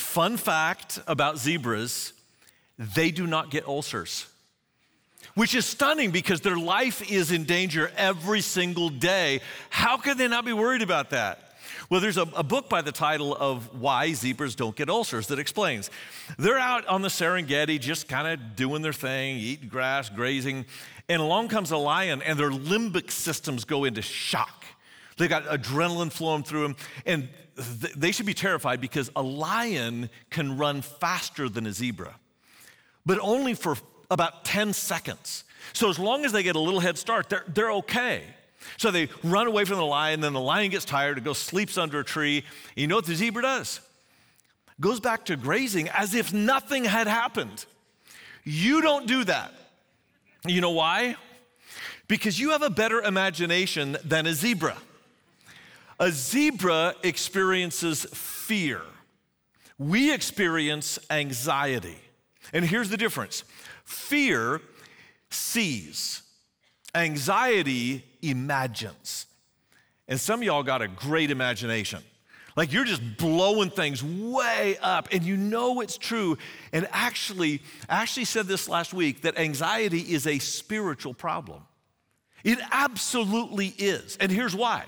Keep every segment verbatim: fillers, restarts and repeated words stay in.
Fun fact about zebras, they do not get ulcers, which is stunning because their life is in danger every single day. How could they not be worried about that? Well, there's a, a book by the title of Why Zebras Don't Get Ulcers that explains. They're out on the Serengeti just kind of doing their thing, eating grass, grazing, and along comes a lion and their limbic systems go into shock. They got adrenaline flowing through them, and th- they should be terrified because a lion can run faster than a zebra, but only for about ten seconds. So as long as they get a little head start, they're, they're okay. So they run away from the lion, then the lion gets tired, it goes sleeps under a tree. And you know what the zebra does? Goes back to grazing as if nothing had happened. You don't do that. You know why? Because you have a better imagination than a zebra. A zebra experiences fear. We experience anxiety. And here's the difference. Fear sees. Anxiety imagines. And some of y'all got a great imagination. Like you're just blowing things way up and you know it's true. And actually, I actually said this last week that anxiety is a spiritual problem. It absolutely is. And here's why.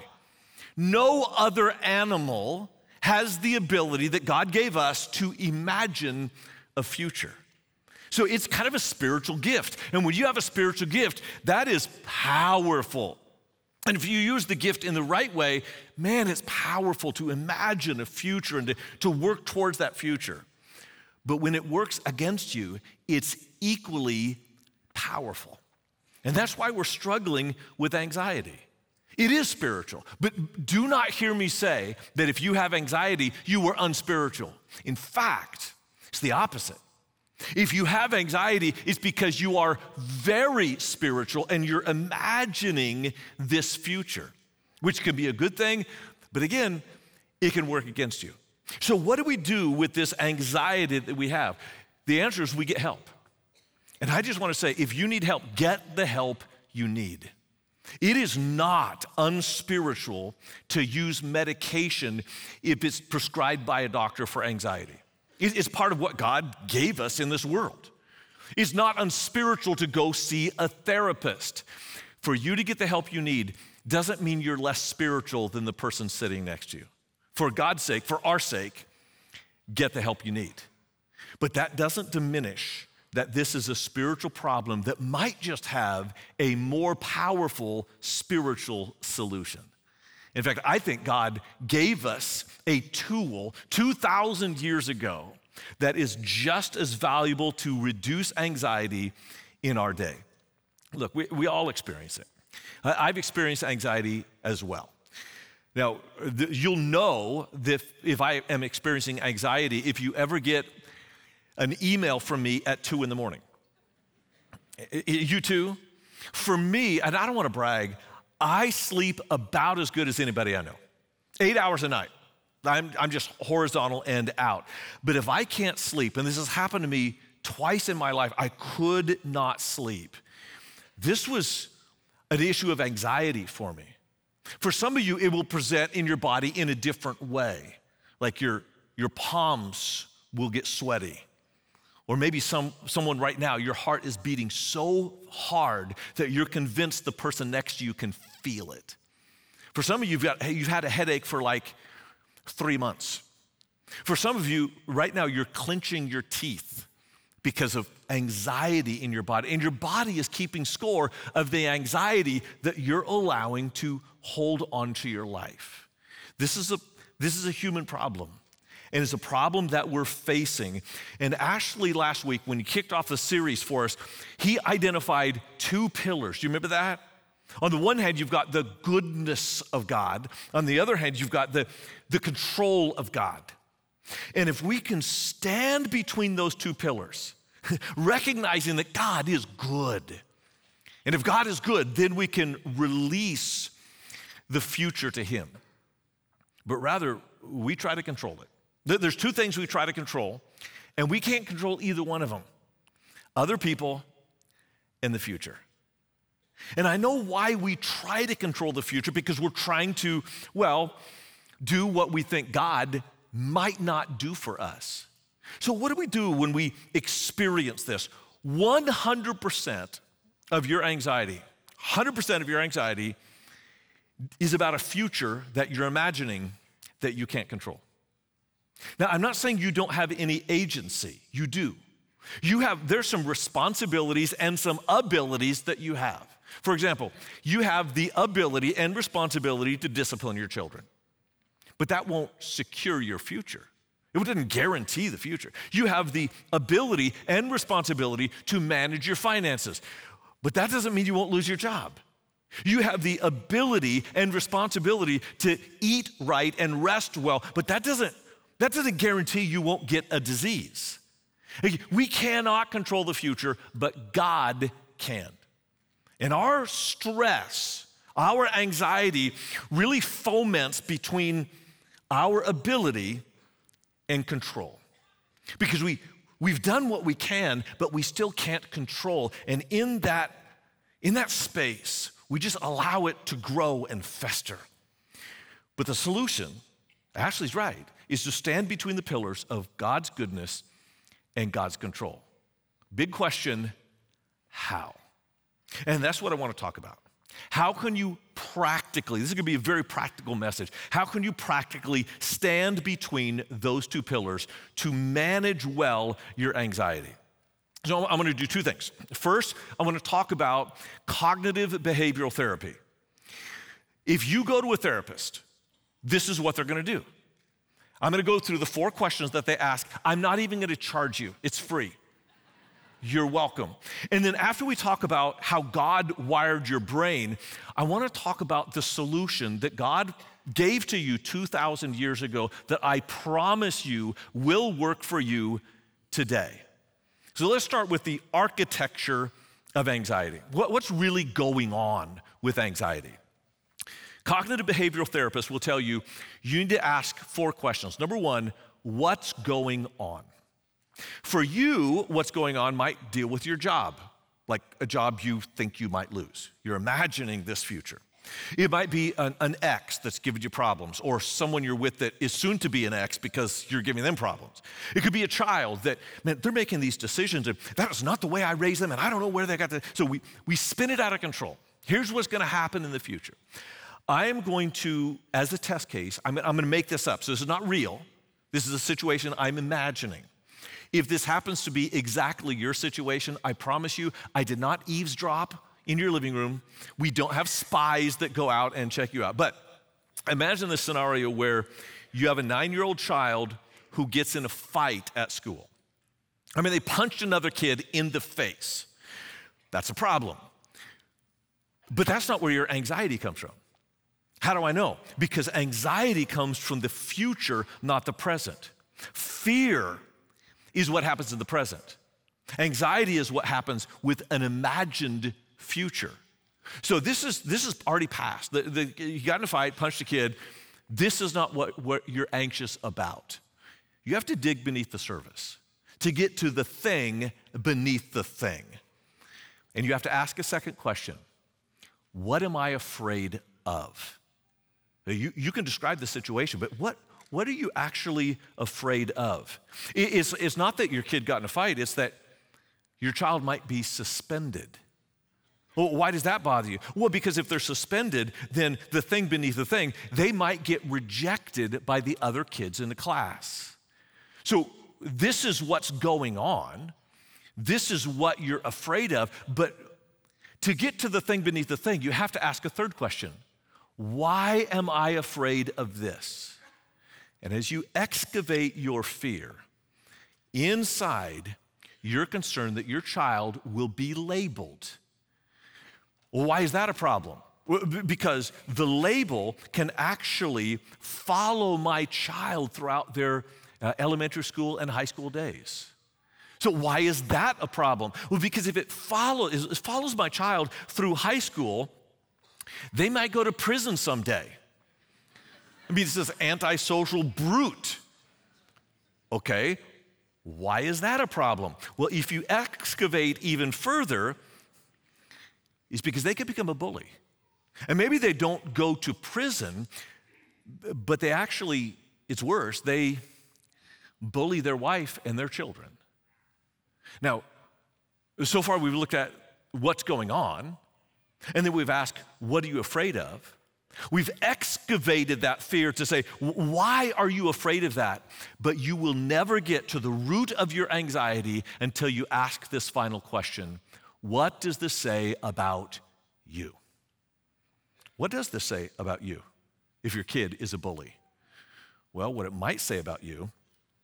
No other animal has the ability that God gave us to imagine a future. So it's kind of a spiritual gift. And when you have a spiritual gift, that is powerful. And if you use the gift in the right way, man, it's powerful to imagine a future and to, to work towards that future. But when it works against you, it's equally powerful. And that's why we're struggling with anxiety. It is spiritual, but do not hear me say that if you have anxiety, you are unspiritual. In fact, it's the opposite. If you have anxiety, it's because you are very spiritual and you're imagining this future, which can be a good thing, but again, it can work against you. So what do we do with this anxiety that we have? The answer is we get help. And I just want to say, if you need help, get the help you need. It is not unspiritual to use medication if it's prescribed by a doctor for anxiety. It's part of what God gave us in this world. It's not unspiritual to go see a therapist. For you to get the help you need doesn't mean you're less spiritual than the person sitting next to you. For God's sake, for our sake, get the help you need. But that doesn't diminish that this is a spiritual problem that might just have a more powerful spiritual solution. In fact, I think God gave us a tool two thousand years ago that is just as valuable to reduce anxiety in our day. Look, we, we all experience it. I've experienced anxiety as well. Now, th- you'll know that if I am experiencing anxiety if you ever get an email from me at two in the morning. You too? For me, and I don't want to brag, I sleep about as good as anybody I know. Eight hours a night. I'm, I'm just horizontal and out. But if I can't sleep, and this has happened to me twice in my life, I could not sleep. This was an issue of anxiety for me. For some of you, it will present in your body in a different way. Like your, your palms will get sweaty. Or maybe some, someone right now, your heart is beating so hard that you're convinced the person next to you can feel it. For some of you, you've, got, you've had a headache for like three months. For some of you, right now, you're clenching your teeth because of anxiety in your body. And your body is keeping score of the anxiety that you're allowing to hold onto your life. This is a, this is a human problem. And it's a problem that we're facing. And Ashley last week, when he kicked off the series for us, he identified two pillars. Do you remember that? On the one hand, you've got the goodness of God. On the other hand, you've got the, the control of God. And if we can stand between those two pillars, recognizing that God is good, and if God is good, then we can release the future to him. But rather, we try to control it. There's two things we try to control, and we can't control either one of them. Other people and the future. And I know why we try to control the future, because we're trying to, well, do what we think God might not do for us. So what do we do when we experience this? one hundred percent of your anxiety, one hundred percent of your anxiety is about a future that you're imagining that you can't control. Now, I'm not saying you don't have any agency. You do. You have, there's some responsibilities and some abilities that you have. For example, you have the ability and responsibility to discipline your children, but that won't secure your future. It doesn't guarantee the future. You have the ability and responsibility to manage your finances, but that doesn't mean you won't lose your job. You have the ability and responsibility to eat right and rest well, but that doesn't, that doesn't guarantee you won't get a disease. We cannot control the future, but God can. And our stress, our anxiety really foments between our ability and control. Because we, we've done what we can, but we still can't control. And in that, in that space, we just allow it to grow and fester. But the solution, Ashley's right, is to stand between the pillars of God's goodness and God's control. Big question, how? And that's what I want to talk about. How can you practically, this is going to be a very practical message, how can you practically stand between those two pillars to manage well your anxiety? So I'm going to do two things. First, I want to talk about cognitive behavioral therapy. If you go to a therapist, this is what they're going to do. I'm going to go through the four questions that they ask. I'm not even going to charge you. It's free. You're welcome. And then after we talk about how God wired your brain, I want to talk about the solution that God gave to you two thousand years ago that I promise you will work for you today. So let's start with the architecture of anxiety. What, what's really going on with anxiety? Cognitive behavioral therapists will tell you you need to ask four questions. Number one, what's going on? For you, what's going on might deal with your job, like a job you think you might lose. You're imagining this future. It might be an, an ex that's giving you problems, or someone you're with that is soon to be an ex because you're giving them problems. It could be a child that, man, they're making these decisions, and that is not the way I raised them, and I don't know where they got that. So we, we spin it out of control. Here's what's gonna happen in the future. I am going to, as a test case, I'm, I'm gonna make this up. So this is not real. This is a situation I'm imagining. If this happens to be exactly your situation, I promise you, I did not eavesdrop in your living room. We don't have spies that go out and check you out. But imagine this scenario where you have a nine-year-old child who gets in a fight at school. I mean, they punched another kid in the face. That's a problem. But that's not where your anxiety comes from. How do I know? Because anxiety comes from the future, not the present. Fear is what happens in the present. Anxiety is what happens with an imagined future. So this is this is already past. The, the, you got in a fight, punched a kid. This is not what, what you're anxious about. You have to dig beneath the surface to get to the thing beneath the thing. And you have to ask a second question. What am I afraid of? You, you can describe the situation, but what What are you actually afraid of? It's, it's not that your kid got in a fight, it's that your child might be suspended. Well, why does that bother you? Well, because if they're suspended, then the thing beneath the thing, they might get rejected by the other kids in the class. So this is what's going on. This is what you're afraid of. But to get to the thing beneath the thing, you have to ask a third question. Why am I afraid of this? And as you excavate your fear, inside, you're concerned that your child will be labeled. Well, why is that a problem? Because the label can actually follow my child throughout their uh, elementary school and high school days. So why is that a problem? Well, because if it, follow, it follows my child through high school, they might go to prison someday. I mean, this is antisocial brute. Okay, why is that a problem? Well, if you excavate even further, it's because they could become a bully. And maybe they don't go to prison, but they actually, it's worse, they, bully their wife and their children. Now, so far we've looked at what's going on, and then we've asked, what are you afraid of? We've excavated that fear to say, why are you afraid of that? But you will never get to the root of your anxiety until you ask this final question. What does this say about you? What does this say about you if your kid is a bully? Well, what it might say about you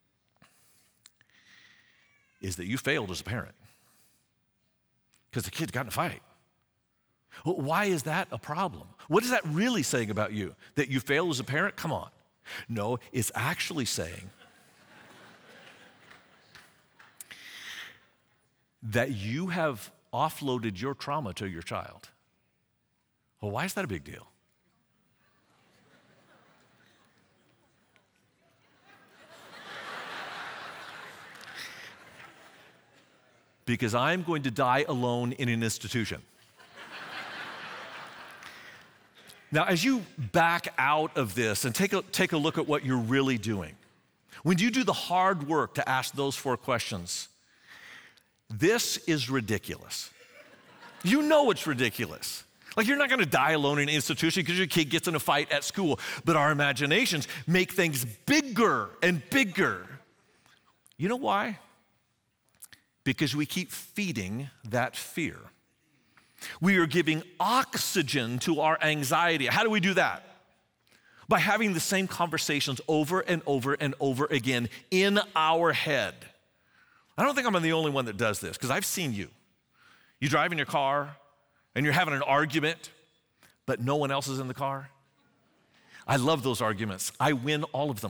is that you failed as a parent because the kid got in a fight. Well, why is that a problem? What is that really saying about you? That you failed as a parent? Come on. No, it's actually saying that you have offloaded your trauma to your child. Well, why is that a big deal? Because I'm going to die alone in an institution. Now, as you back out of this and take a, take a look at what you're really doing, when you do the hard work to ask those four questions, this is ridiculous. You know it's ridiculous. Like, you're not gonna die alone in an institution because your kid gets in a fight at school, but our imaginations make things bigger and bigger. You know why? Because we keep feeding that fear. We are giving oxygen to our anxiety. How do we do that? By having the same conversations over and over and over again in our head. I don't think I'm the only one that does this, because I've seen you. You drive in your car and you're having an argument, but no one else is in the car. I love those arguments. I win all of them.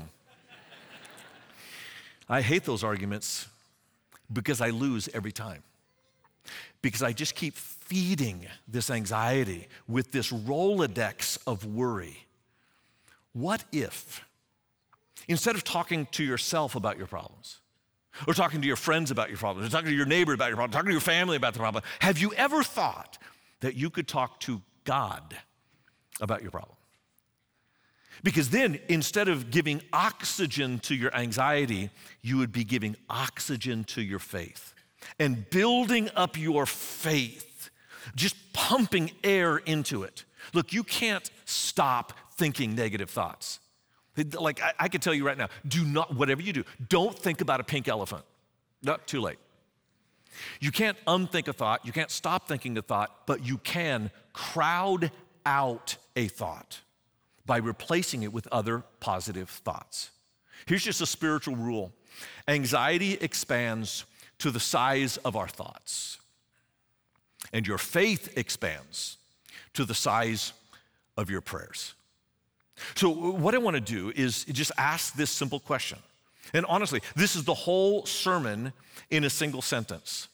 I hate those arguments because I lose every time. Because I just keep feeding this anxiety with this Rolodex of worry. What if, instead of talking to yourself about your problems, or talking to your friends about your problems, or talking to your neighbor about your problem, talking to your family about the problem, have you ever thought that you could talk to God about your problem? Because then, instead of giving oxygen to your anxiety, you would be giving oxygen to your faith and building up your faith, just pumping air into it. Look, you can't stop thinking negative thoughts. Like, I, I can tell you right now, do not, whatever you do, don't think about a pink elephant. Not too late. You can't unthink a thought, you can't stop thinking a thought, but you can crowd out a thought by replacing it with other positive thoughts. Here's just a spiritual rule. Anxiety expands to the size of our thoughts, and your faith expands to the size of your prayers. So what I want to do is just ask this simple question. And honestly, this is the whole sermon in a single sentence.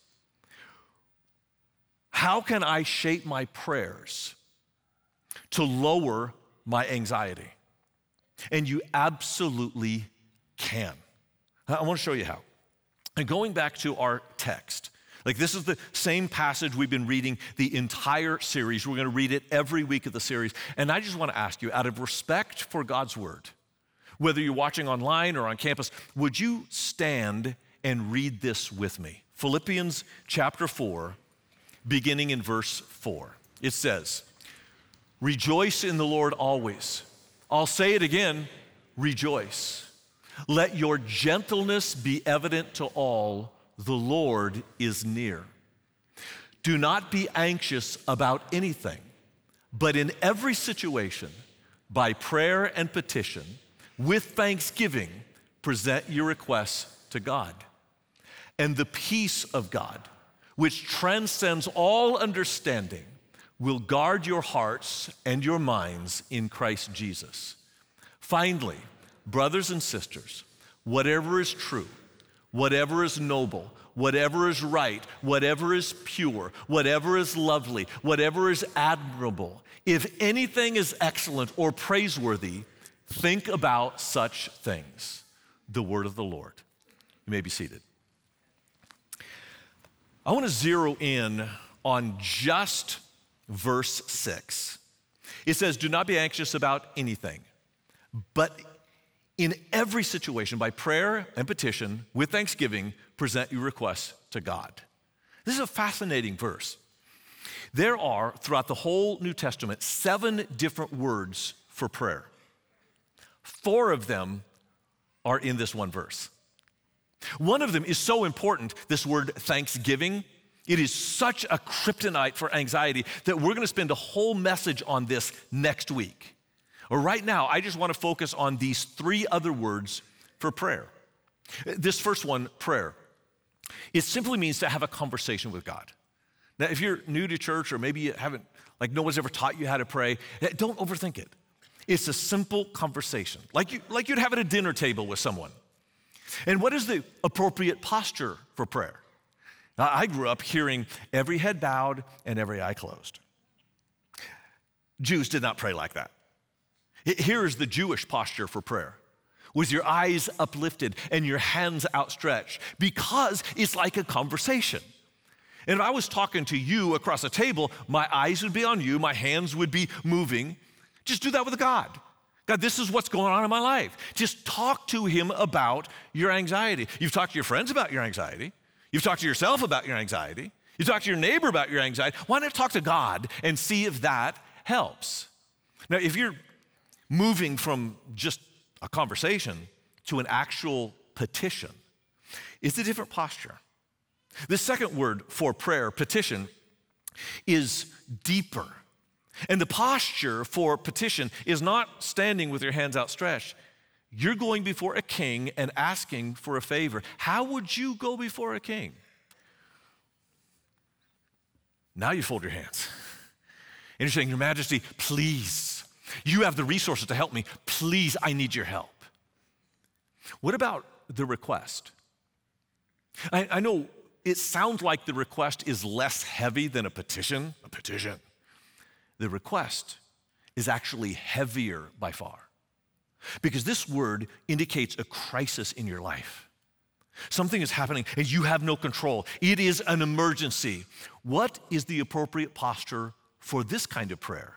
How can I shape my prayers to lower my anxiety? And you absolutely can. I want to show you how. And going back to our text, like, this is the same passage we've been reading the entire series. We're going to read it every week of the series. And I just want to ask you, out of respect for God's word, whether you're watching online or on campus, would you stand and read this with me? Philippians chapter four, beginning in verse four. It says, "Rejoice in the Lord always." I'll say it again, rejoice. "Let your gentleness be evident to all. The Lord is near. Do not be anxious about anything, but in every situation, by prayer and petition, with thanksgiving, present your requests to God. And the peace of God, which transcends all understanding, will guard your hearts and your minds in Christ Jesus. Finally, brothers and sisters, whatever is true, whatever is noble, whatever is right, whatever is pure, whatever is lovely, whatever is admirable, if anything is excellent or praiseworthy, think about such things." The word of the Lord. You may be seated. I want to zero in on just verse six. It says, "Do not be anxious about anything, but In every situation, by prayer and petition, with thanksgiving, present your requests to God. This is a fascinating verse. There are, throughout the whole New Testament, seven different words for prayer. Four of them are in this one verse. One of them is so important, this word thanksgiving. It is such a kryptonite for anxiety that we're gonna spend a whole message on this next week. Or right now, I just wanna focus on these three other words for prayer. This first one, prayer, it simply means to have a conversation with God. Now, if you're new to church or maybe you haven't, like no one's ever taught you how to pray, don't overthink it. It's a simple conversation, like, you, like you'd have at a dinner table with someone. And what is the appropriate posture for prayer? Now, I grew up hearing every head bowed and every eye closed. Jews did not pray like that. Here is the Jewish posture for prayer, with your eyes uplifted and your hands outstretched, because it's like a conversation. And if I was talking to you across a table, my eyes would be on you, my hands would be moving. Just do that with God. God, this is what's going on in my life. Just talk to him about your anxiety. You've talked to your friends about your anxiety. You've talked to yourself about your anxiety. You talk to your neighbor about your anxiety. Why not talk to God and see if that helps? Now, if you're moving from just a conversation to an actual petition, it's a different posture. The second word for prayer, petition, is deeper. And the posture for petition is not standing with your hands outstretched. You're going before a king and asking for a favor. How would you go before a king? Now you fold your hands. And you're saying, Your Majesty, please, you have the resources to help me. Please, I need your help. What about the request? I, I know it sounds like the request is less heavy than a petition. A petition. The request is actually heavier by far, because this word indicates a crisis in your life. Something is happening and you have no control. It is an emergency. What is the appropriate posture for this kind of prayer?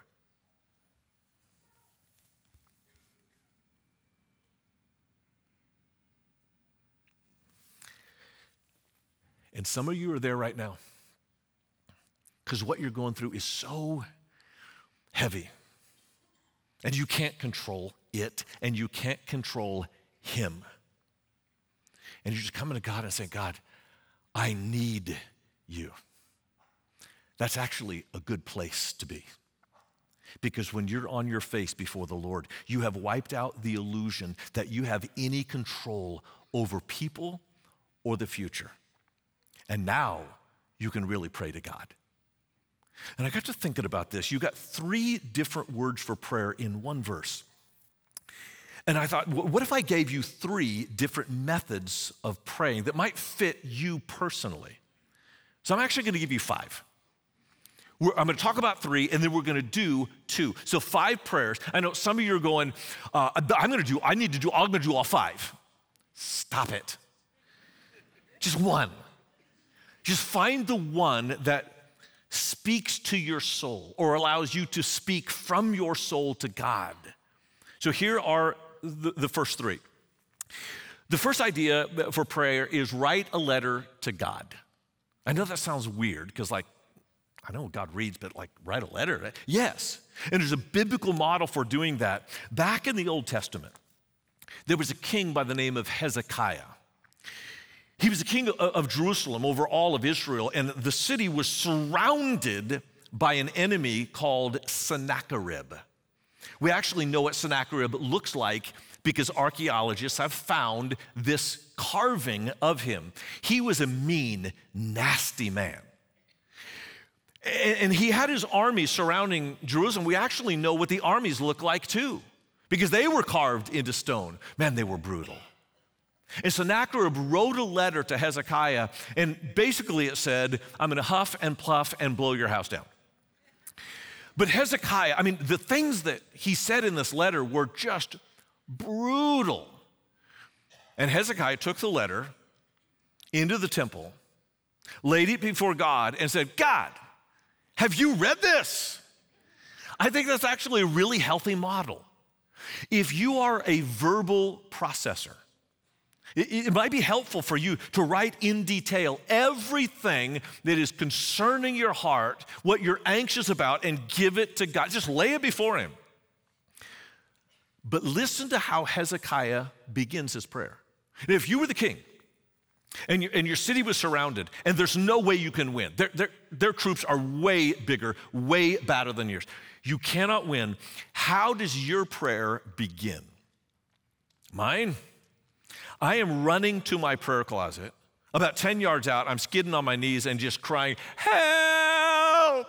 And some of you are there right now, because what you're going through is so heavy, and you can't control it, and you can't control him. And you're just coming to God and saying, God, I need you. That's actually a good place to be, because when you're on your face before the Lord, you have wiped out the illusion that you have any control over people or the future. And now you can really pray to God. And I got to thinking about this. You got three different words for prayer in one verse. And I thought, what if I gave you three different methods of praying that might fit you personally? So I'm actually going to give you five. We're, I'm going to talk about three, and then we're going to do two. So five prayers. I know some of you are going, uh, I'm going to do, I need to do, I'm going to do all five. Stop it. Just one. Just find the one that speaks to your soul or allows you to speak from your soul to God. So here are the, the first three. The first idea for prayer is write a letter to God. I know that sounds weird because, like, I know God reads, but like write a letter. Yes. And there's a biblical model for doing that. Back in the Old Testament, there was a king by the name of Hezekiah. He was the king of Jerusalem over all of Israel, and the city was surrounded by an enemy called Sennacherib. We actually know what Sennacherib looks like because archaeologists have found this carving of him. He was a mean, nasty man. And he had his army surrounding Jerusalem. We actually know what the armies look like too, because they were carved into stone. Man, they were brutal. And Sennacherib wrote a letter to Hezekiah, and basically it said, I'm going to huff and puff and blow your house down. But Hezekiah, I mean, the things that he said in this letter were just brutal. And Hezekiah took the letter into the temple, laid it before God, and said, God, have you read this? I think that's actually a really healthy model. If you are a verbal processor, it, it might be helpful for you to write in detail everything that is concerning your heart, what you're anxious about, and give it to God. Just lay it before him. But listen to how Hezekiah begins his prayer. And if you were the king, and, you, and your city was surrounded, and there's no way you can win. Their, their, their troops are way bigger, way better than yours. You cannot win. How does your prayer begin? Mine? I am running to my prayer closet. About ten yards out, I'm skidding on my knees and just crying, help!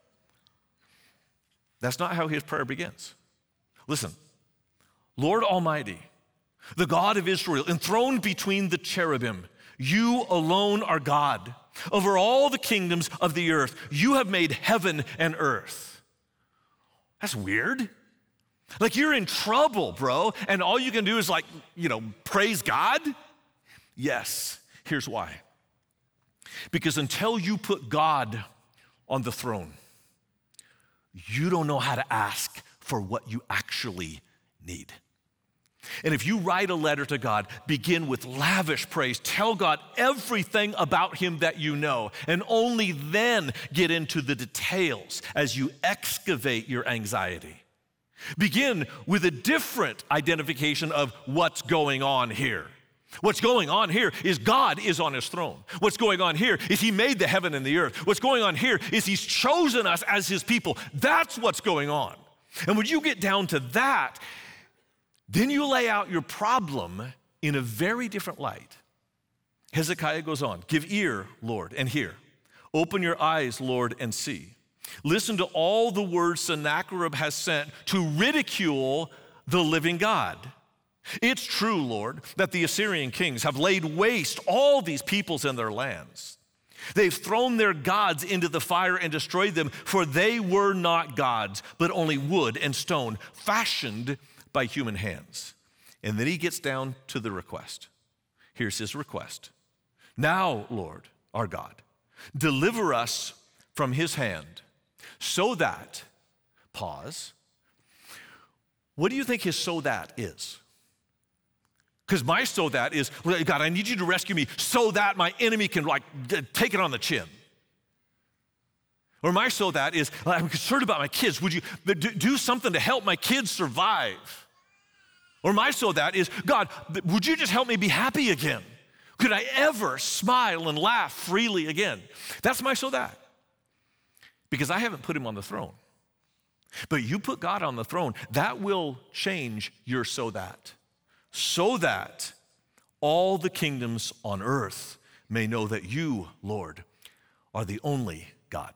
That's not how his prayer begins. Listen, Lord Almighty, the God of Israel, enthroned between the cherubim, you alone are God. Over all the kingdoms of the earth, you have made heaven and earth. That's weird. Like you're in trouble, bro, and all you can do is like, you know, praise God? Yes, here's why. Because until you put God on the throne, you don't know how to ask for what you actually need. And if you write a letter to God, begin with lavish praise. Tell God everything about him that you know, and only then get into the details as you excavate your anxiety. Begin with a different identification of what's going on here. What's going on here is God is on his throne. What's going on here is he made the heaven and the earth. What's going on here is he's chosen us as his people. That's what's going on. And when you get down to that, then you lay out your problem in a very different light. Hezekiah goes on, give ear, Lord, and hear. Open your eyes, Lord, and see. Listen to all the words Sennacherib has sent to ridicule the living God. It's true, Lord, that the Assyrian kings have laid waste all these peoples and their lands. They've thrown their gods into the fire and destroyed them, for they were not gods, but only wood and stone, fashioned by human hands. And then he gets down to the request. Here's his request. Now, Lord, our God, deliver us from his hand so that, pause, what do you think his so that is? Because my so that is, God, I need you to rescue me so that my enemy can like take it on the chin. Or my so that is, I'm concerned about my kids. Would you do something to help my kids survive? Or my so that is, God, would you just help me be happy again? Could I ever smile and laugh freely again? That's my so that. Because I haven't put him on the throne. But you put God on the throne, that will change your so that. So that all the kingdoms on earth may know that you, Lord, are the only God.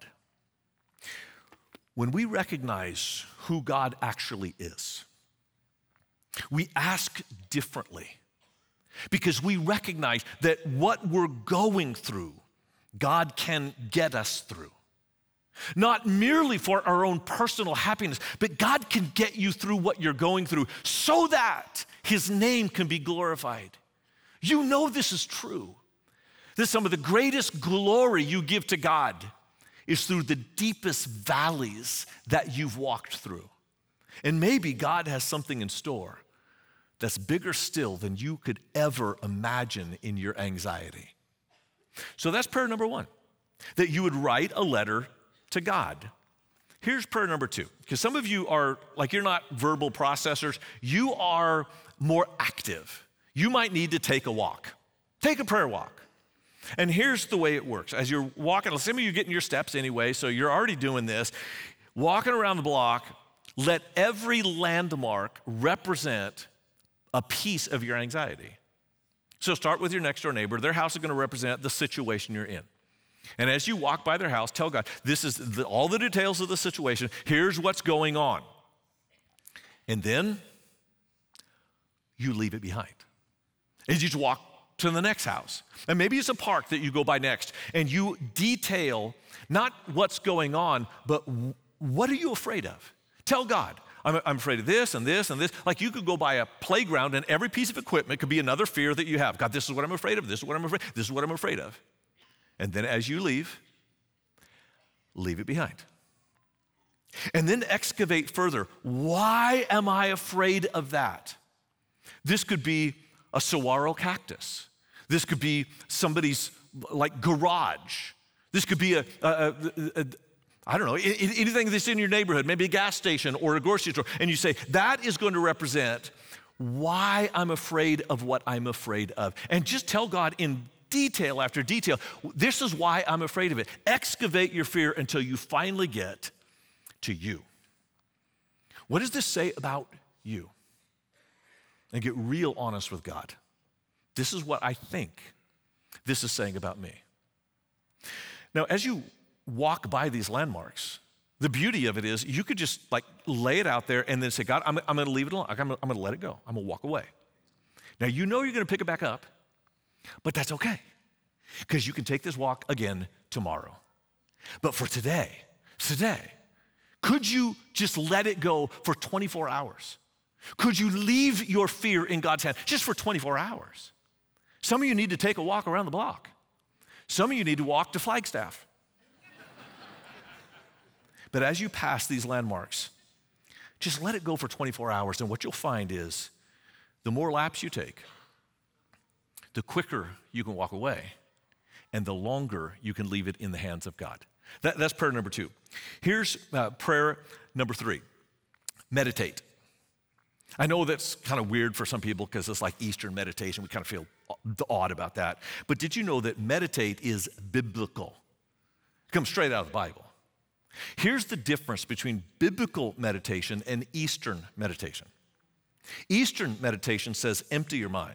When we recognize who God actually is, we ask differently because we recognize that what we're going through, God can get us through. Not merely for our own personal happiness, but God can get you through what you're going through so that his name can be glorified. You know this is true. That some of the greatest glory you give to God is through the deepest valleys that you've walked through. And maybe God has something in store that's bigger still than you could ever imagine in your anxiety. So that's prayer number one, that you would write a letter to God. Here's prayer number two, because some of you are, like you're not verbal processors, you are more active. You might need to take a walk. Take a prayer walk. And here's the way it works. As you're walking, some of you are getting your steps anyway, so you're already doing this. Walking around the block, let every landmark represent a piece of your anxiety. So start with your next door neighbor. Their house is going to represent the situation you're in. And as you walk by their house, tell God, this is the, all the details of the situation. Here's what's going on. And then you leave it behind. And you just walk to the next house. And maybe it's a park that you go by next. And you detail not what's going on, but what are you afraid of? Tell God, I'm, I'm afraid of this and this and this. Like you could go by a playground and every piece of equipment could be another fear that you have. God, this is what I'm afraid of. This is what I'm afraid. This is what I'm afraid of. And then as you leave, leave it behind. And then excavate further. Why am I afraid of that? This could be a saguaro cactus. This could be somebody's like garage. This could be a, a, a, a I don't know, anything that's in your neighborhood, maybe a gas station or a grocery store. And you say, that is going to represent why I'm afraid of what I'm afraid of. And just tell God in detail after detail, this is why I'm afraid of it. Excavate your fear until you finally get to you. What does this say about you? And get real honest with God. This is what I think this is saying about me. Now, as you walk by these landmarks, the beauty of it is you could just like lay it out there and then say, God, I'm, I'm going to leave it alone. I'm, I'm going to let it go. I'm going to walk away. Now, you know you're going to pick it back up, but that's okay because you can take this walk again tomorrow. But for today, today, could you just let it go for twenty-four hours? Could you leave your fear in God's hand just for twenty-four hours? Some of you need to take a walk around the block. Some of you need to walk to Flagstaff. But as you pass these landmarks, just let it go for twenty-four hours. And what you'll find is the more laps you take, the quicker you can walk away, and the longer you can leave it in the hands of God. That, that's prayer number two. Here's uh, prayer number three, meditate. I know that's kind of weird for some people because it's like Eastern meditation. We kind of feel odd about that. But did you know that meditate is biblical? It comes straight out of the Bible. Here's the difference between biblical meditation and Eastern meditation. Eastern meditation says empty your mind.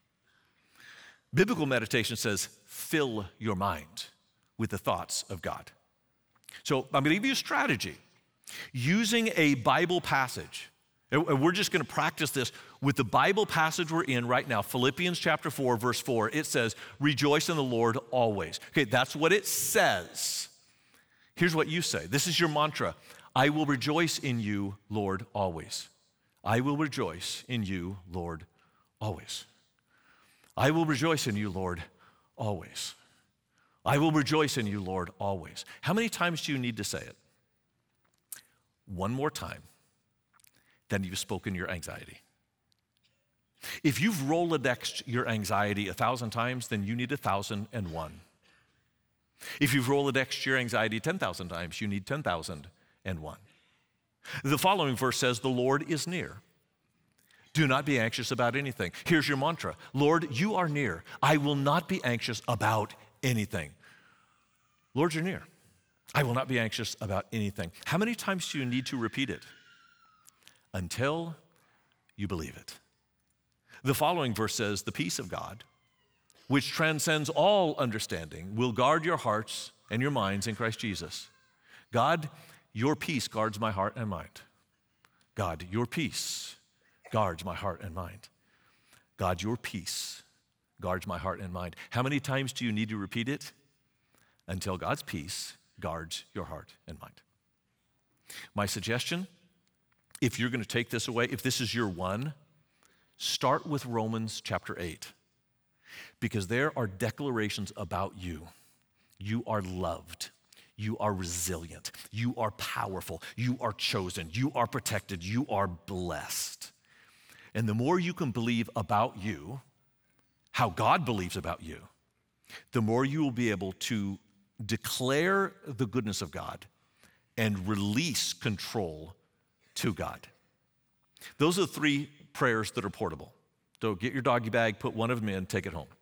Biblical meditation says fill your mind with the thoughts of God. So I'm going to give you a strategy. Using a Bible passage, and we're just going to practice this with the Bible passage we're in right now, Philippians chapter four, verse four. It says, rejoice in the Lord always. Okay, that's what it says. Here's what you say. This is your mantra. I will rejoice in you, Lord, always. I will rejoice in you, Lord, always. I will rejoice in you, Lord, always. I will rejoice in you, Lord, always. How many times do you need to say it? One more time, then you've spoken your anxiety. If you've Rolodexed your anxiety a thousand times, then you need a thousand and one. If you've Rolodexed your anxiety ten thousand times, you need ten thousand and one. The following verse says, the Lord is near. Do not be anxious about anything. Here's your mantra. Lord, you are near. I will not be anxious about anything. Lord, you're near. I will not be anxious about anything. How many times do you need to repeat it? Until you believe it. The following verse says, the peace of God, which transcends all understanding, will guard your hearts and your minds in Christ Jesus. God, your peace guards my heart and mind. God, your peace guards my heart and mind. God, your peace guards my heart and mind. How many times do you need to repeat it? Until God's peace guards your heart and mind. My suggestion, if you're going to take this away, if this is your one, start with Romans chapter eight. Because there are declarations about you. You are loved. You are resilient. You are powerful. You are chosen. You are protected. You are blessed. And the more you can believe about you, how God believes about you, the more you will be able to declare the goodness of God and release control to God. Those are the three prayers that are portable. So get your doggy bag, put one of them in, take it home.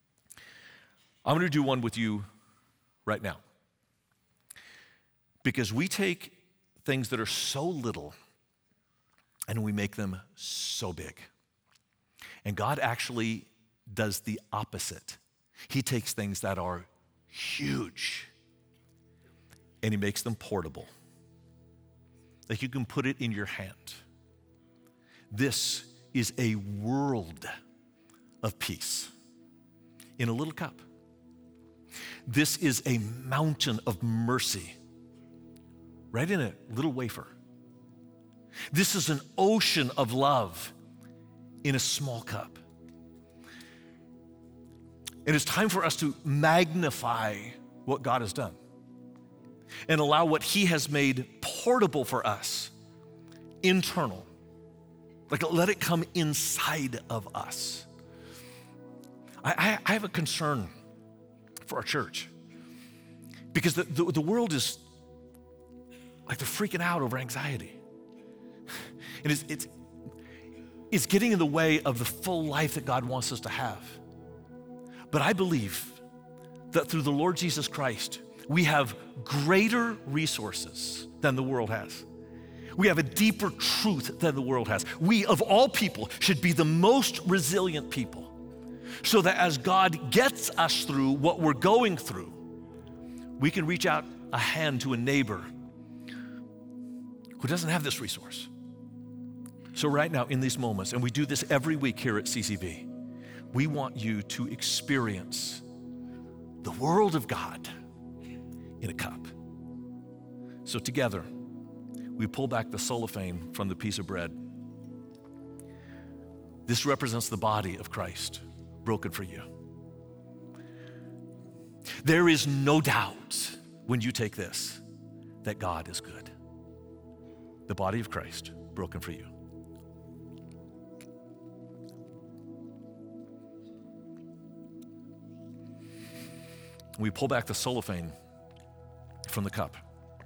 I'm going to do one with you right now. Because we take things that are so little and we make them so big. And God actually does the opposite. He takes things that are huge and he makes them portable. Like you can put it in your hand. This is a world of peace in a little cup. This is a mountain of mercy right in a little wafer. This is an ocean of love in a small cup. And it's time for us to magnify what God has done and allow what he has made portable for us, internal. Like, let it come inside of us. I, I, I have a concern for our church because the, the, the world is like they're freaking out over anxiety. And it's, it's, it's getting in the way of the full life that God wants us to have. But I believe that through the Lord Jesus Christ, we have greater resources than the world has. We have a deeper truth than the world has. We, of all people, should be the most resilient people, so that as God gets us through what we're going through, we can reach out a hand to a neighbor who doesn't have this resource. So right now, in these moments, and we do this every week here at C C V, we want you to experience the world of God in a cup. So together, we pull back the cellophane from the piece of bread. This represents the body of Christ, broken for you. There is no doubt when you take this that God is good. The body of Christ, broken for you. We pull back the cellophane from the cup.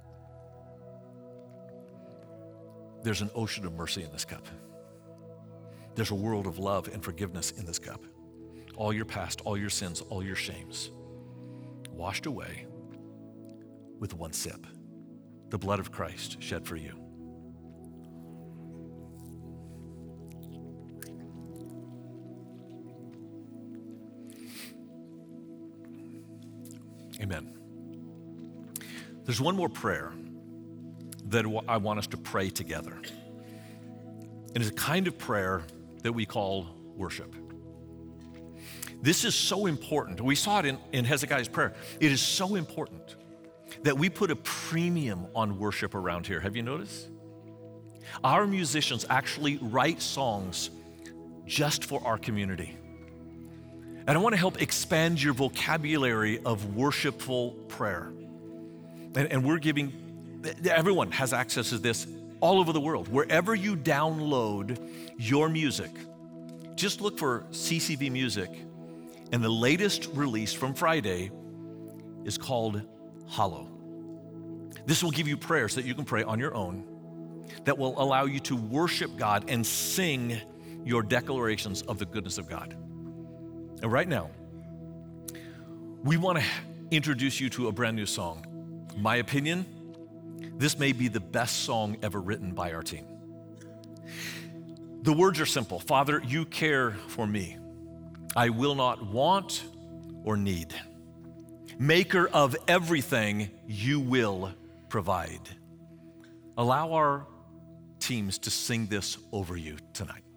There's an ocean of mercy in this cup. There's a world of love and forgiveness in this cup. All your past, all your sins, all your shames, washed away with one sip. The blood of Christ shed for you. Amen. There's one more prayer that I want us to pray together. It is a kind of prayer that we call worship. This is so important. We saw it in, in Hezekiah's prayer. It is so important that we put a premium on worship around here. Have you noticed? Our musicians actually write songs just for our community. And I want to help expand your vocabulary of worshipful prayer. And, and we're giving, everyone has access to this all over the world. Wherever you download your music, just look for C C V Music. And the latest release from Friday is called Hollow. This will give you prayers that you can pray on your own that will allow you to worship God and sing your declarations of the goodness of God. And right now, we want to introduce you to a brand new song. My opinion, this may be the best song ever written by our team. The words are simple. Father, you care for me. I will not want or need. Maker of everything, you will provide. Allow our teams to sing this over you tonight.